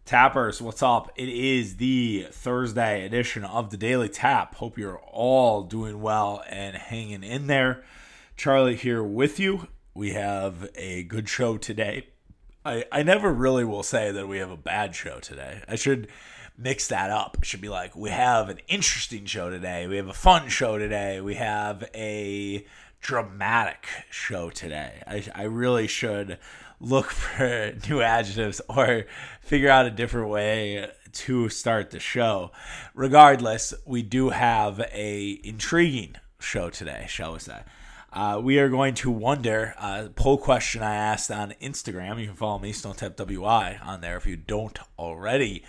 Tappers, what's up? It is the Thursday edition of the Daily Tap. Hope you're all doing well and hanging in there. Charlie here with you. We have a good show today. I never really will say that we have a bad show today. I should mix that up. It should be like, we have an interesting show today. We have a fun show today. We have a dramatic show today. I really should look for new adjectives or figure out a different way to start the show. Regardless, we do have a intriguing show today, shall we say. We are going to wonder, poll question I asked on Instagram. You can follow me, StoneTapWI, on there if you don't already.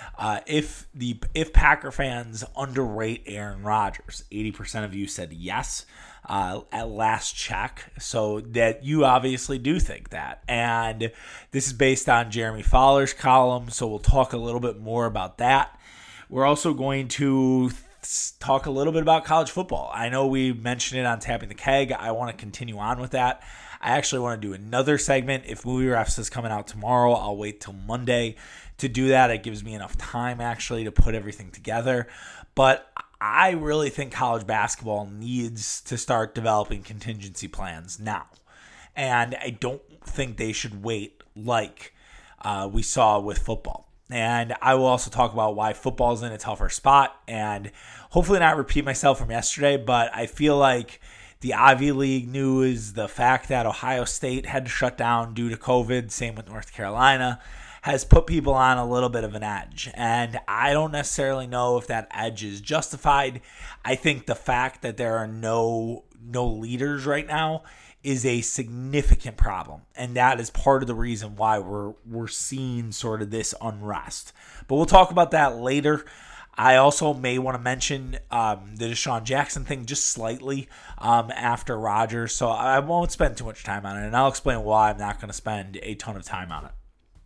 If Packer fans underrate Aaron Rodgers. 80% of you said yes at last check, so that you obviously do think that. And this is based on Jeremy Fowler's column, so we'll talk a little bit more about that. We're also going to talk a little bit about college football. I know we mentioned it on Tapping the Keg. I want to continue on with that. I actually want to do another segment. If Movie Refs is coming out tomorrow, I'll wait till Monday to do that. It gives me enough time actually to put everything together. But I really think college basketball needs to start developing contingency plans now. And I don't think they should wait like we saw with football. And I will also talk about why football's in a tougher spot and hopefully not repeat myself from yesterday, but I feel like the Ivy League news, the fact that Ohio State had to shut down due to COVID, same with North Carolina, has put people on a little bit of an edge. And I don't necessarily know if that edge is justified. I think the fact that there are no leaders right now is a significant problem. And that is part of the reason why we're seeing sort of this unrest. But we'll talk about that later. I also may want to mention the Deshaun Jackson thing just slightly after Rodgers. So I won't spend too much time on it. And I'll explain why I'm not going to spend a ton of time on it.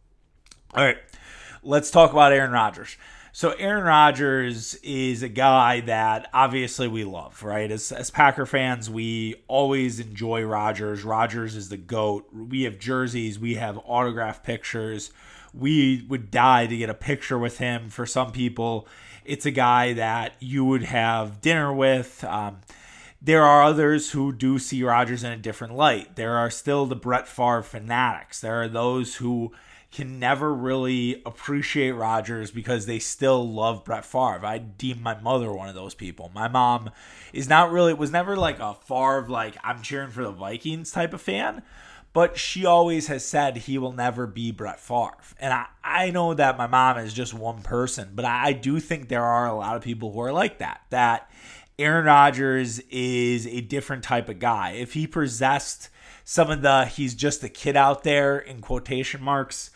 All right, let's talk about Aaron Rodgers. So Aaron Rodgers is a guy that obviously we love, right? As Packer fans, we always enjoy Rodgers. Rodgers is the GOAT. We have jerseys. We have autographed pictures. We would die to get a picture with him. For some people, it's a guy that you would have dinner with. There are others who do see Rodgers in a different light. There are still the Brett Favre fanatics. There are those who can never really appreciate Rodgers because they still love Brett Favre. I deem my mother one of those people. My mom was never like a Favre, like I'm cheering for the Vikings type of fan, but she always has said he will never be Brett Favre. And I know that my mom is just one person, but I do think there are a lot of people who are like that Aaron Rodgers is a different type of guy. If he possessed some of the he's just a kid out there in quotation marks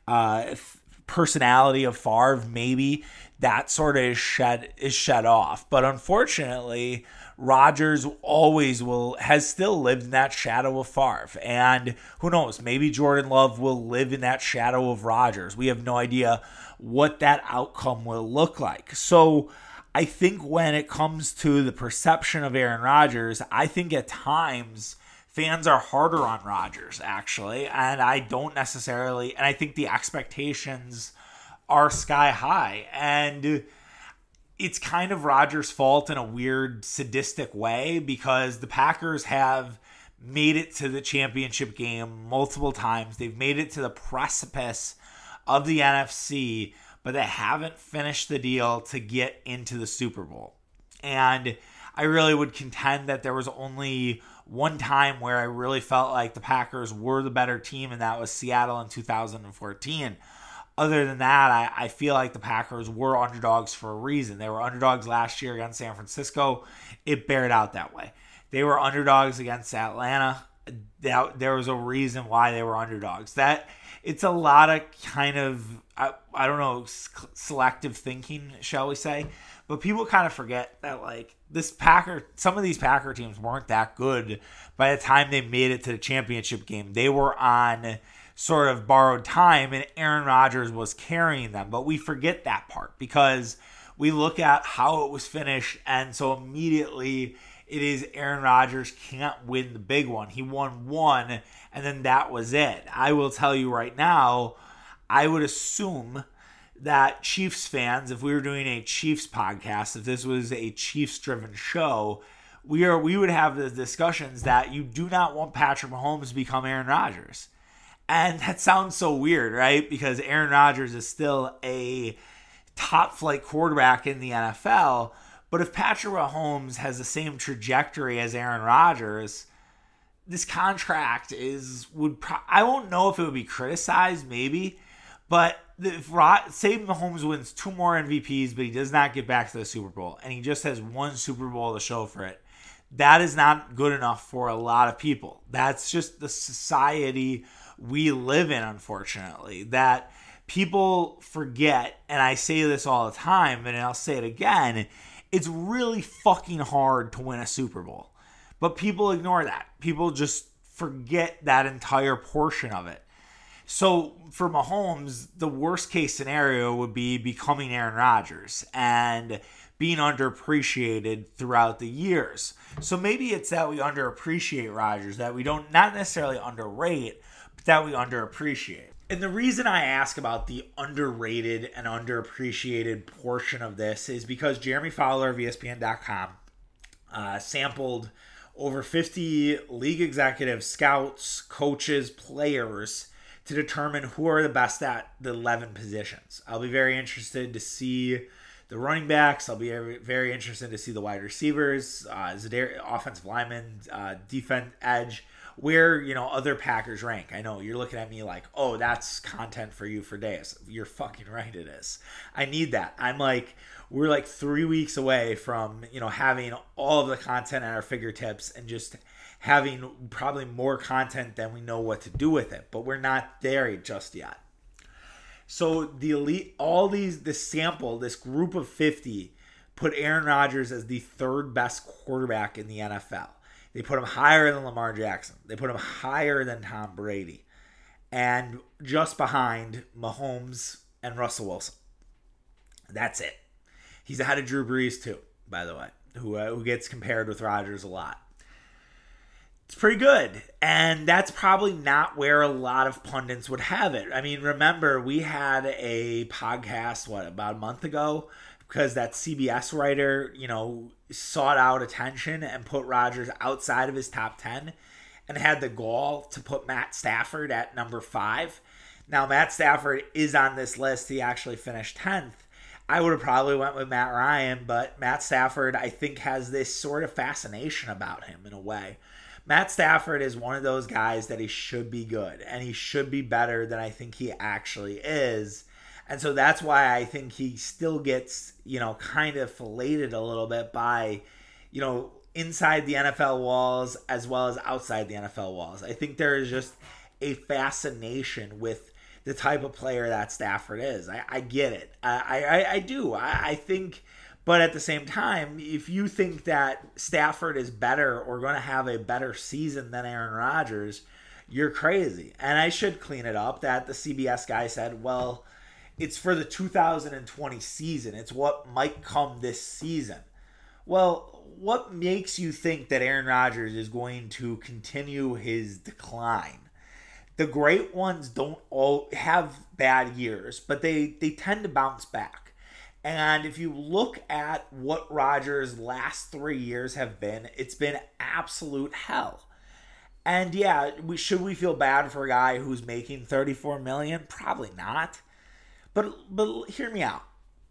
personality of Favre, maybe that sort of is shed off. But unfortunately, Rodgers has still lived in that shadow of Favre. And who knows, maybe Jordan Love will live in that shadow of Rodgers. We have no idea what that outcome will look like. So I think when it comes to the perception of Aaron Rodgers, I think at times fans are harder on Rodgers, actually, and I think the expectations are sky high, and it's kind of Rodgers' fault in a weird, sadistic way, because the Packers have made it to the championship game multiple times. They've made it to the precipice of the NFC, but they haven't finished the deal to get into the Super Bowl. And I really would contend that there was only one time where I really felt like the Packers were the better team, and that was Seattle in 2014. Other than that, I feel like the Packers were underdogs for a reason. They were underdogs last year against San Francisco. It bared out that way. They were underdogs against Atlanta. There was a reason why they were underdogs. That it's a lot of kind of, I don't know, selective thinking, shall we say. But people kind of forget that, like, some of these Packer teams weren't that good by the time they made it to the championship game. They were on sort of borrowed time, and Aaron Rodgers was carrying them. But we forget that part because we look at how it was finished, and so immediately it is Aaron Rodgers can't win the big one. He won one, and then that was it. I will tell you right now, I would assume that Chiefs fans, if we were doing a Chiefs podcast, if this was a Chiefs-driven show, we would have the discussions that you do not want Patrick Mahomes to become Aaron Rodgers. And that sounds so weird, right? Because Aaron Rodgers is still a top-flight quarterback in the NFL. But if Patrick Mahomes has the same trajectory as Aaron Rodgers, this contract I won't know if it would be criticized, maybe. But say Mahomes wins 2 more MVPs, but he does not get back to the Super Bowl, and he just has 1 Super Bowl to show for it, that is not good enough for a lot of people. That's just the society we live in, unfortunately, that people forget, and I say this all the time, and I'll say it again, it's really fucking hard to win a Super Bowl. But people ignore that. People just forget that entire portion of it. So for Mahomes, the worst case scenario would be becoming Aaron Rodgers and being underappreciated throughout the years. So maybe it's that we underappreciate Rodgers, that we don't, not necessarily underrate, but that we underappreciate. And the reason I ask about the underrated and underappreciated portion of this is because Jeremy Fowler of ESPN.com sampled over 50 league executives, scouts, coaches, players to determine who are the best at the 11 positions. I'll be very interested to see the running backs. I'll be very interested to see the wide receivers, offensive linemen, defense edge, where, other Packers rank. I know you're looking at me like, oh, that's content for you for days. You're fucking right, it is. I need that. We're like 3 weeks away from, having all of the content at our fingertips and just having probably more content than we know what to do with it. But we're not there just yet. So the elite, this group of 50 put Aaron Rodgers as the 3rd best quarterback in the NFL. They put him higher than Lamar Jackson. They put him higher than Tom Brady. And just behind Mahomes and Russell Wilson. That's it. He's ahead of Drew Brees too, by the way, who gets compared with Rodgers a lot. It's pretty good. And that's probably not where a lot of pundits would have it. I mean, remember, we had a podcast, about a month ago, because that CBS writer, sought out attention and put Rodgers outside of his top 10 and had the gall to put Matt Stafford at number 5. Now, Matt Stafford is on this list. He actually finished 10th. I would have probably went with Matt Ryan, but Matt Stafford, I think, has this sort of fascination about him in a way. Matt Stafford is one of those guys that he should be good, and he should be better than I think he actually is. And so that's why I think he still gets, kind of filleted a little bit by, inside the NFL walls as well as outside the NFL walls. I think there is just a fascination with the type of player that Stafford is. I get it. I do. I think, but at the same time, if you think that Stafford is better or going to have a better season than Aaron Rodgers, you're crazy. And I should clean it up that the CBS guy said, well, it's for the 2020 season. It's what might come this season. Well, what makes you think that Aaron Rodgers is going to continue his decline? The great ones don't all have bad years, but they tend to bounce back. And if you look at what Rodgers' last 3 years have been, it's been absolute hell. And yeah, should we feel bad for a guy who's making $34 million? Probably not. But hear me out.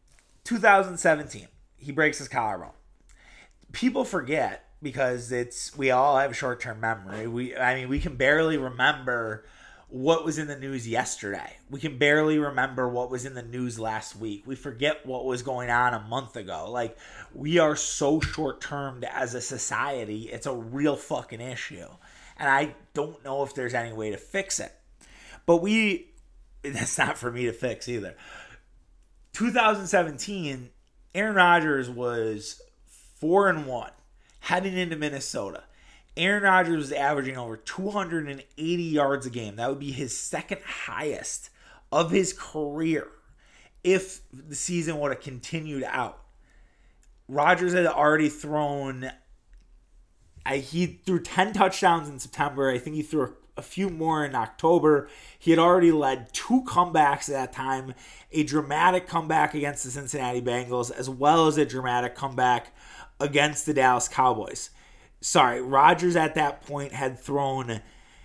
2017, he breaks his collarbone. People forget because we all have short-term memory. We can barely remember what was in the news yesterday. We can barely remember what was in the news last week. We forget what was going on a month ago. We are so short-termed as a society. It's a real fucking issue. And I don't know if there's any way to fix it. But that's not for me to fix either. 2017, Aaron Rodgers was 4-1 heading into Minnesota. Aaron Rodgers was averaging over 280 yards a game. That would be his second highest of his career if the season would have continued out. Rodgers had already thrown... he threw 10 touchdowns in September. I think he threw a few more in October. He had already led 2 comebacks at that time, a dramatic comeback against the Cincinnati Bengals, as well as a dramatic comeback against the Dallas Cowboys. Rodgers at that point had thrown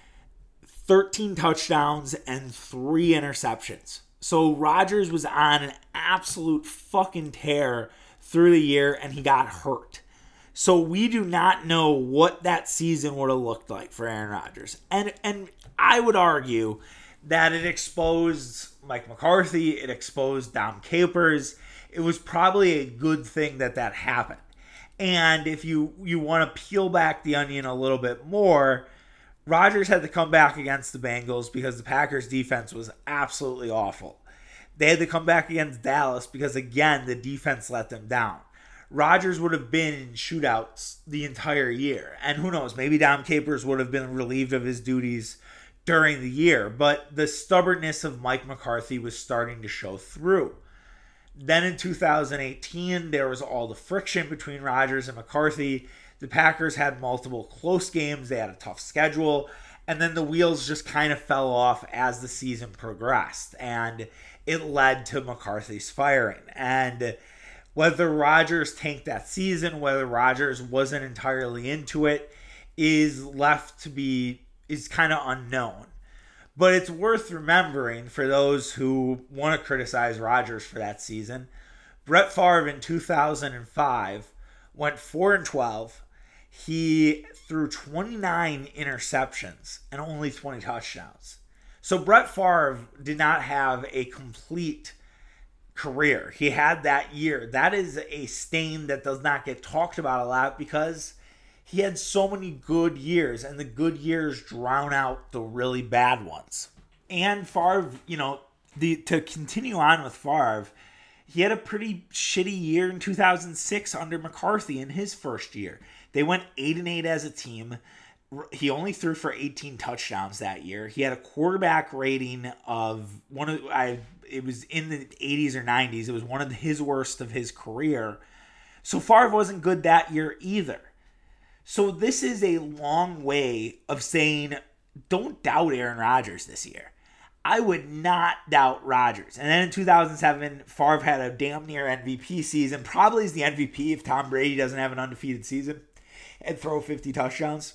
13 touchdowns and 3 interceptions. So Rodgers was on an absolute fucking tear through the year, and he got hurt. So we do not know what that season would have looked like for Aaron Rodgers. And I would argue that it exposed Mike McCarthy, it exposed Dom Capers. It was probably a good thing that happened. And if you want to peel back the onion a little bit more, Rodgers had to come back against the Bengals because the Packers defense was absolutely awful. They had to come back against Dallas because, again, the defense let them down. Rodgers would have been in shootouts the entire year. And who knows, maybe Dom Capers would have been relieved of his duties during the year. But the stubbornness of Mike McCarthy was starting to show through. Then in 2018, there was all the friction between Rodgers and McCarthy. The Packers had multiple close games. They had a tough schedule. And then the wheels just kind of fell off as the season progressed. And it led to McCarthy's firing. And whether Rodgers tanked that season, whether Rodgers wasn't entirely into it, is kind of unknown. But it's worth remembering for those who want to criticize Rodgers for that season. Brett Favre in 2005 went 4-12. He threw 29 interceptions and only 20 touchdowns. So Brett Favre did not have a complete career. He had that year. That is a stain that does not get talked about a lot because he had so many good years, and the good years drown out the really bad ones. And Favre, to continue on with Favre, he had a pretty shitty year in 2006 under McCarthy in his first year. They went 8-8 as a team. He only threw for 18 touchdowns that year. He had a quarterback rating of it was in the 80s or 90s. It was one of his worst of his career. So Favre wasn't good that year either. So this is a long way of saying, don't doubt Aaron Rodgers this year. I would not doubt Rodgers. And then in 2007, Favre had a damn near MVP season. Probably is the MVP if Tom Brady doesn't have an undefeated season and throw 50 touchdowns.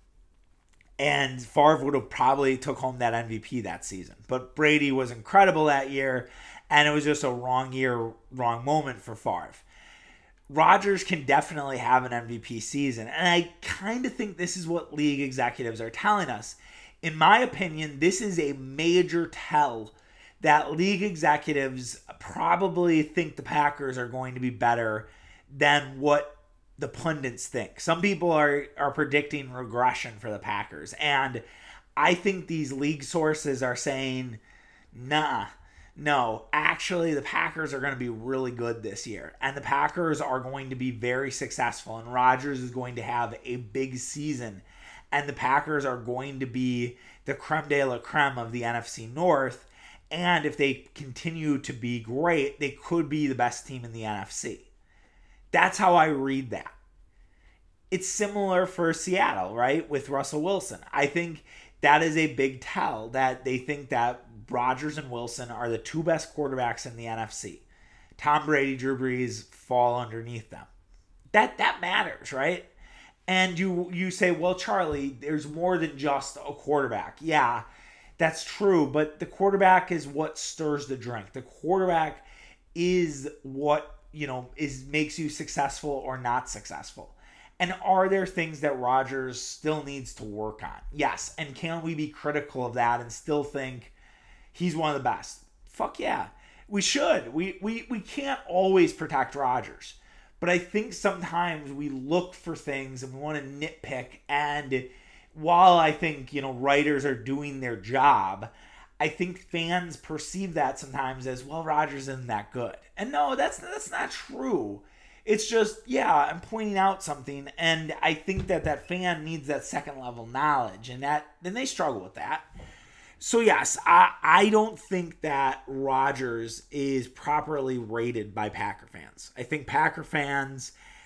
And Favre would have probably took home that MVP that season. But Brady was incredible that year, and it was just a wrong year, wrong moment for Favre. Rodgers can definitely have an MVP season, and I kind of think this is what league executives are telling us. In my opinion, this is a major tell that league executives probably think the Packers are going to be better than what the pundits think. Some people are predicting regression for the Packers, and I think these league sources are saying, no, actually the Packers are going to be really good this year, and the Packers are going to be very successful, and Rodgers is going to have a big season, and the Packers are going to be the creme de la creme of the NFC North, and if they continue to be great, they could be the best team in the NFC. That's how I read that. It's similar for Seattle, right, with Russell Wilson. I think that is a big tell that they think that Rodgers and Wilson are the 2 best quarterbacks in the NFC. Tom Brady, Drew Brees fall underneath them. That matters, right? And you say, well, Charlie, there's more than just a quarterback. Yeah, that's true, but the quarterback is what stirs the drink. The quarterback is what, makes you successful or not successful. And are there things that Rodgers still needs to work on? Yes. And can we be critical of that and still think he's one of the best? Fuck yeah. We should. We can't always protect Rodgers. But I think sometimes we look for things and we want to nitpick. And while I think, writers are doing their job, I think fans perceive that sometimes as, well, Rodgers isn't that good. And no, that's not true. It's just, I'm pointing out something, and I think that fan needs that second level knowledge, and then they struggle with that. So yes, I don't think that Rodgers is properly rated by Packer fans. I think Packer fans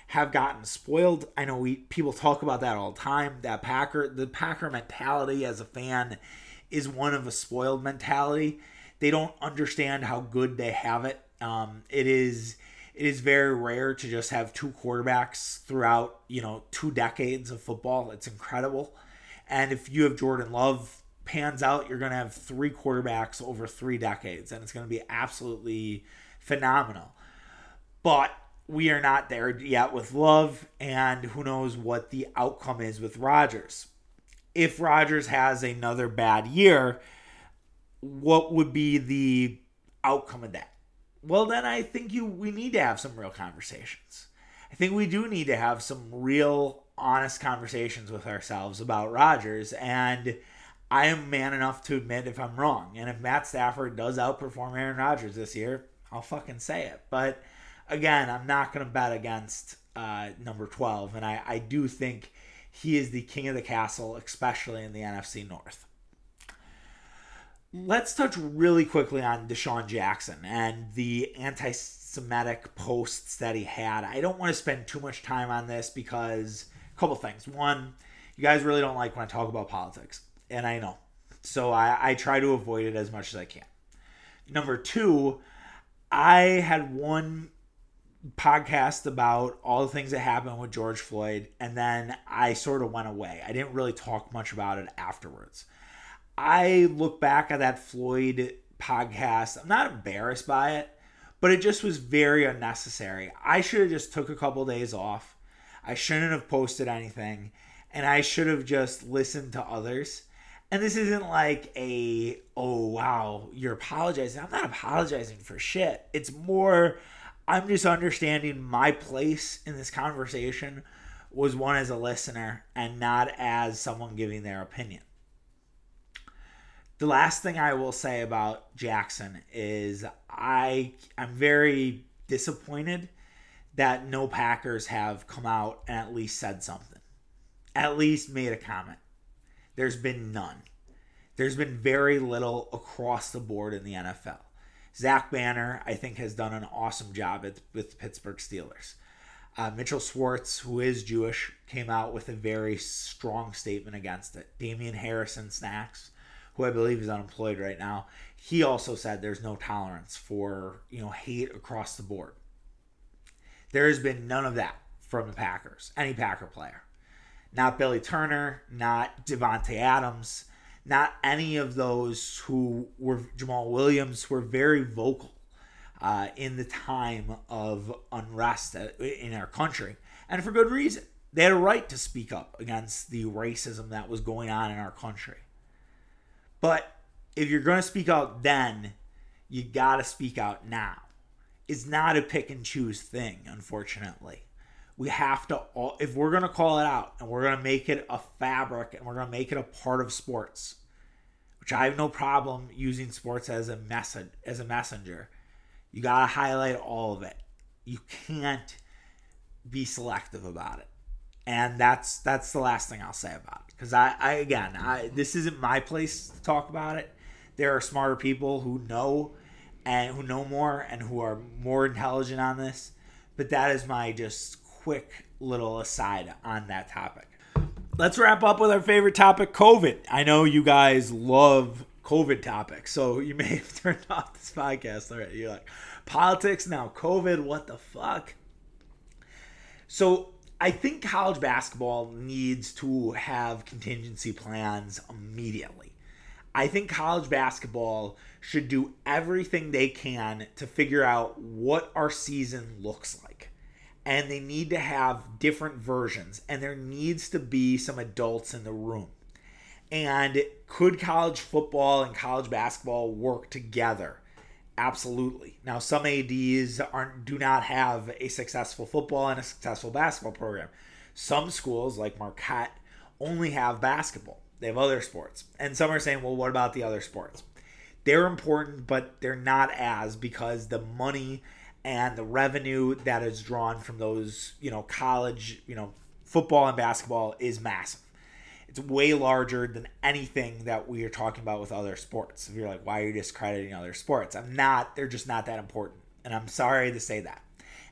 have gotten spoiled. I know people talk about that all the time. The Packer mentality as a fan is one of a spoiled mentality. They don't understand how good they have it. It is very rare to just have two quarterbacks throughout, 2 decades of football. It's incredible. And if you have Jordan Love pans out, you're going to have 3 quarterbacks over 3 decades, and it's going to be absolutely phenomenal. But we are not there yet with Love, and who knows what the outcome is with Rodgers. If Rodgers has another bad year, what would be the outcome of that? Well, then I think we need to have some real conversations. I think we do need to have some real, honest conversations with ourselves about Rodgers, and I am man enough to admit if I'm wrong. And if Matt Stafford does outperform Aaron Rodgers this year, I'll fucking say it. But again, I'm not going to bet against number 12, and I do think he is the king of the castle, especially in the NFC North. Let's touch really quickly on Deshaun Jackson and the anti-Semitic posts that he had. I don't want to spend too much time on this because a couple things. One, you guys really don't like when I talk about politics, and I know. So I try to avoid it as much as I can. Number 2, I had one podcast about all the things that happened with George Floyd, and then I sort of went away. I didn't really talk much about it afterwards. I look back at that Floyd podcast. I'm not embarrassed by it, but it just was very unnecessary. I should have just took a couple days off. I shouldn't have posted anything, and I should have just listened to others. And this isn't like oh wow, you're apologizing. I'm not apologizing for shit. It's more, I'm just understanding my place in this conversation was one as a listener and not as someone giving their opinion. The last thing I will say about Jackson is I'm very disappointed that no Packers have come out and at least said something. At least made a comment. There's been none. There's been very little across the board in the NFL. Zach Banner, I think, has done an awesome job with the Pittsburgh Steelers. Mitchell Schwartz, who is Jewish, came out with a very strong statement against it. Damian Harrison Snacks, who I believe is unemployed right now, he also said there's no tolerance for hate across the board. There has been none of that from the Packers, any Packer player. Not Billy Turner, not Devontae Adams, not any of those who were Jamal Williams, who were very vocal in the time of unrest in our country. And for good reason. They had a right to speak up against the racism that was going on in our country. But if you're going to speak out then, you got to speak out now. It's not a pick and choose thing, unfortunately. We have to, if we're going to call it out and we're going to make it a fabric and we're going to make it a part of sports, which I have no problem using sports as a messenger, you got to highlight all of it. You can't be selective about it. And that's the last thing I'll say about it. Because this isn't my place to talk about it. There are smarter people who know and who know more and who are more intelligent on this. But that is my just quick little aside on that topic. Let's wrap up with our favorite topic, COVID. I know you guys love COVID topics, so you may have turned off this podcast already. You're like, politics now, COVID, what the fuck? So I think college basketball needs to have contingency plans immediately. I think college basketball should do everything they can to figure out what our season looks like. And they need to have different versions. And there needs to be some adults in the room. And could college football and college basketball work together? Absolutely. Now, some ADs do not have a successful football and a successful basketball program. Some schools, like Marquette, only have basketball. They have other sports. And some are saying, well, what about the other sports? They're important, but they're not as, because the money and the revenue that is drawn from those, college, football and basketball is massive. It's way larger than anything that we are talking about with other sports. If you're like, why are you discrediting other sports? I'm not. They're just not that important. And I'm sorry to say that.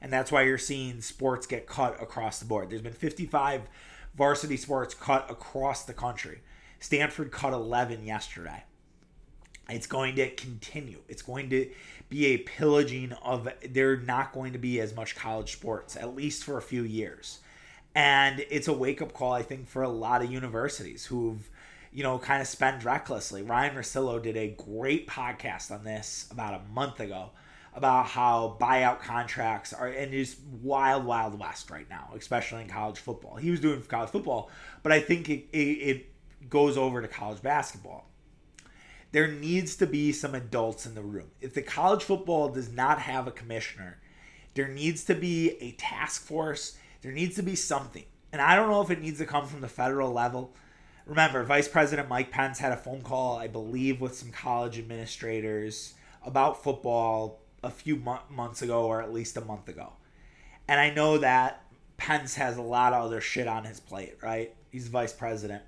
And that's why you're seeing sports get cut across the board. There's been 55 varsity sports cut across the country. Stanford cut 11 yesterday. It's going to continue. It's going to be a pillaging of, there not going to be as much college sports, at least for a few years. And it's a wake-up call, I think, for a lot of universities who've, kind of spent recklessly. Ryan Russillo did a great podcast on this about a month ago about how buyout contracts are in this wild, wild west right now, especially in college football. He was doing it for college football, but I think it goes over to college basketball. There needs to be some adults in the room. If the college football does not have a commissioner, there needs to be a task force. There needs to be something. And I don't know if it needs to come from the federal level. Remember, Vice President Mike Pence had a phone call, I believe, with some college administrators about football a few months ago, or at least a month ago. And I know that Pence has a lot of other shit on his plate, right? He's vice president.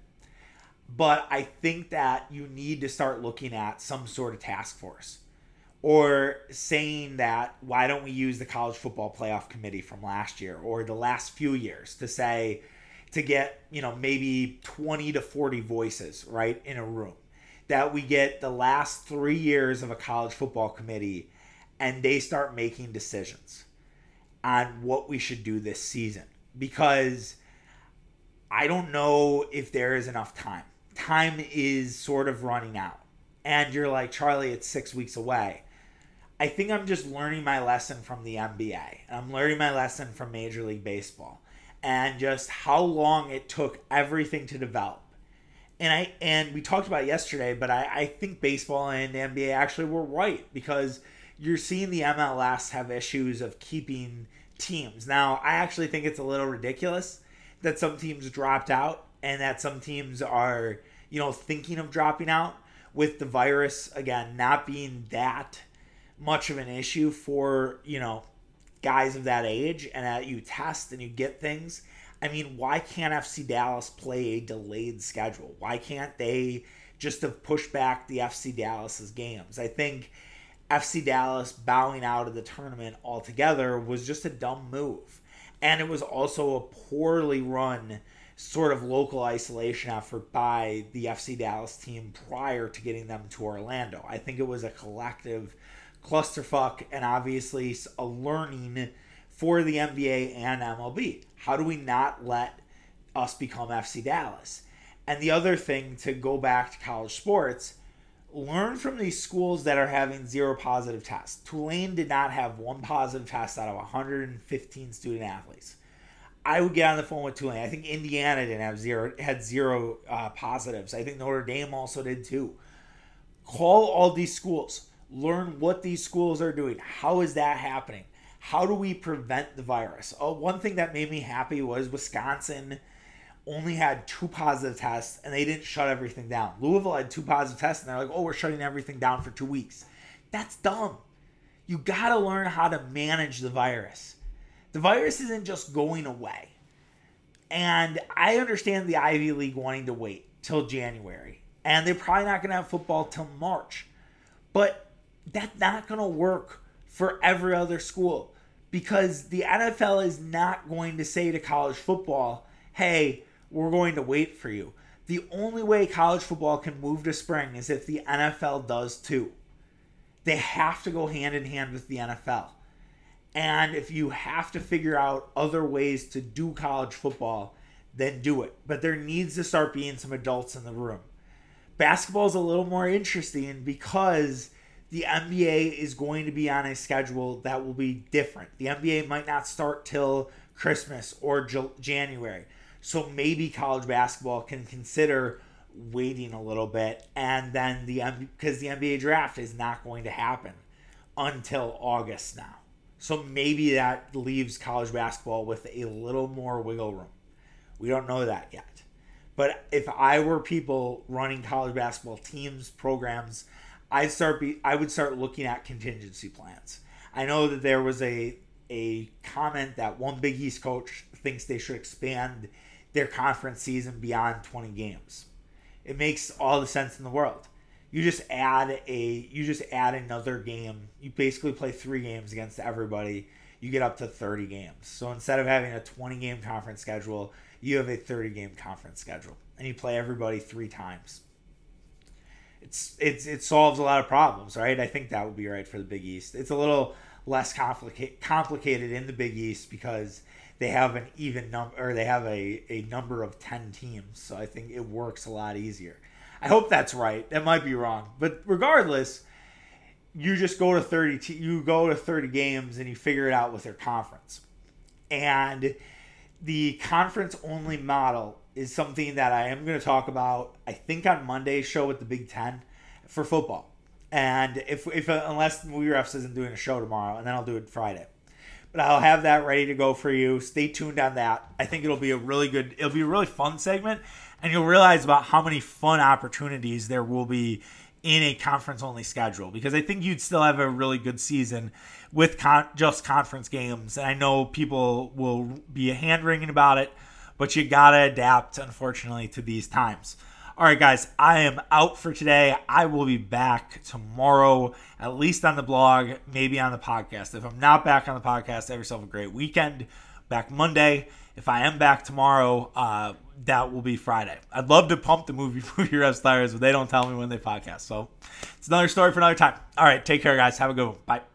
But I think that you need to start looking at some sort of task force, or saying that, why don't we use the college football playoff committee from last year or the last few years to get, maybe 20 to 40 voices, right, in a room, that we get the last 3 years of a college football committee and they start making decisions on what we should do this season. Because I don't know if there is enough time. Time is sort of running out. And you're like, Charlie, it's 6 weeks away. I think I'm just learning my lesson from the NBA. I'm learning my lesson from Major League Baseball. And just how long it took everything to develop. And we talked about it yesterday, but I think baseball and the NBA actually were right. Because you're seeing the MLS have issues of keeping teams. Now, I actually think it's a little ridiculous that some teams dropped out and that some teams are, thinking of dropping out, with the virus, again, not being that much of an issue for, guys of that age, and that you test and you get things. I mean, why can't FC Dallas play a delayed schedule? Why can't they just have pushed back the FC Dallas's games? I think FC Dallas bowing out of the tournament altogether was just a dumb move. And it was also a poorly run sort of local isolation effort by the FC Dallas team prior to getting them to Orlando. I think it was a collective clusterfuck, and obviously a learning for the NBA and MLB. How do we not let us become FC Dallas? And the other thing, to go back to college sports, learn from these schools that are having 0 positive tests. Tulane did not have 1 positive test out of 115 student athletes. I would get on the phone with Tulane. I think Indiana had zero positives. I think Notre Dame also did too. Call all these schools. Learn what these schools are doing. How is that happening? How do we prevent the virus? One thing that made me happy was Wisconsin only had 2 positive tests and they didn't shut everything down. Louisville had 2 positive tests and they're like, we're shutting everything down for 2 weeks. That's dumb. You got to learn how to manage the virus. The virus isn't just going away. And I understand the Ivy League wanting to wait till January. And they're probably not going to have football till March. But that's not going to work for every other school. Because the NFL is not going to say to college football, hey, we're going to wait for you. The only way college football can move to spring is if the NFL does too. They have to go hand in hand with the NFL. And if you have to figure out other ways to do college football, then do it. But there needs to start being some adults in the room. Basketball is a little more interesting because the NBA is going to be on a schedule that will be different. The NBA might not start till Christmas or January. So maybe college basketball can consider waiting a little bit, and then because the NBA draft is not going to happen until August now. So maybe that leaves college basketball with a little more wiggle room. We don't know that yet. But if I were people running college basketball teams, programs, I would start looking at contingency plans. I know that there was a comment that one Big East coach thinks they should expand their conference season beyond 20 games. It makes all the sense in the world. You just add another game. You basically play 3 games against everybody. you get up to 30 games. So instead of having a 20-game conference schedule, you have a 30-game conference schedule, and you play everybody 3 times. It solves a lot of problems, right? I think that would be right for the Big East. It's a little less complicated in the Big East because they have an even number, or they have a number of 10 teams. So I think it works a lot easier. I hope that's right. That might be wrong, but regardless, you just go to 30 games and you figure it out with your conference. And the conference only model is something that I am going to talk about, I think, on Monday's show with the Big Ten for football. And unless Movie Refs isn't doing a show tomorrow, and then I'll do it Friday. But I'll have that ready to go for you. Stay tuned on that. I think it'll be a really fun segment, and you'll realize about how many fun opportunities there will be in a conference-only schedule, because I think you'd still have a really good season with just conference games. And I know people will be hand-wringing about it, but you got to adapt, unfortunately, to these times. All right, guys, I am out for today. I will be back tomorrow, at least on the blog, maybe on the podcast. If I'm not back on the podcast, have yourself a great weekend. Back Monday. If I am back tomorrow, that will be Friday. I'd love to pump the movie Refs tires, but they don't tell me when they podcast. So it's another story for another time. All right, take care, guys. Have a good one. Bye.